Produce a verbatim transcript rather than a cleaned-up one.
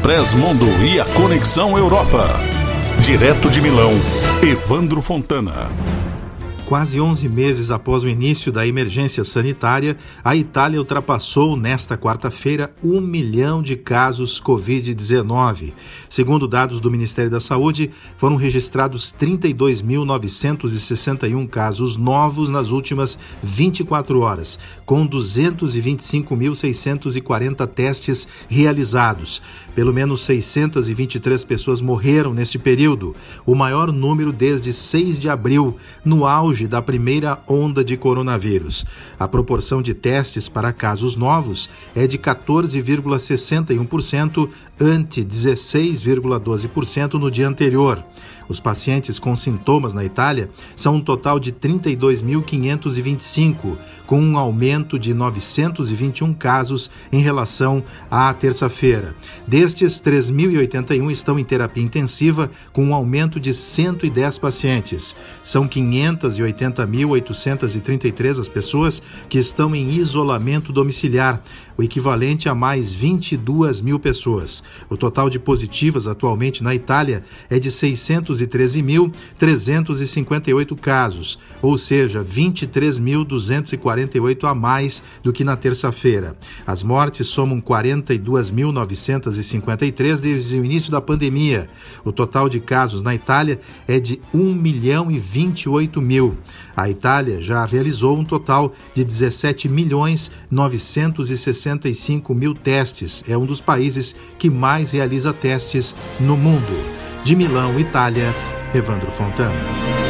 Express Mundo e a Conexão Europa. Direto de Milão, Evandro Fontana. Quase onze meses após o início da emergência sanitária, a Itália ultrapassou nesta quarta-feira um milhão de casos covid dezenove. Segundo dados do Ministério da Saúde, foram registrados trinta e dois mil novecentos e sessenta e um casos novos nas últimas vinte e quatro horas, com duzentos e vinte e cinco mil seiscentos e quarenta testes realizados. Pelo menos seiscentas e vinte e três pessoas morreram neste período, o maior número desde seis de abril, no auge da primeira onda de coronavírus. A proporção de testes para casos novos é de quatorze vírgula sessenta e um por cento ante dezesseis vírgula doze por cento no dia anterior. Os pacientes com sintomas na Itália são um total de trinta e dois mil quinhentos e vinte e cinco, com um aumento de novecentos e vinte e um casos em relação à terça-feira. Destes, três mil e oitenta e um estão em terapia intensiva, com um aumento de cento e dez pacientes. São quinhentas e oitenta mil oitocentas e trinta e três as pessoas que estão em isolamento domiciliar, o equivalente a mais vinte e duas mil pessoas. O total de positivas atualmente na Itália é de seiscentos e treze mil trezentos e cinquenta e oito casos, ou seja, vinte e três mil duzentos e quarenta e oito a mais do que na terça-feira. As mortes somam quarenta e dois mil novecentos e cinquenta e três desde o início da pandemia. O total de casos na Itália é de um milhão e vinte e oito mil. A Itália já realizou um total de dezessete milhões novecentos e sessenta e cinco mil testes. É um dos países que mais realiza testes no mundo. De Milão, Itália, Evandro Fontana.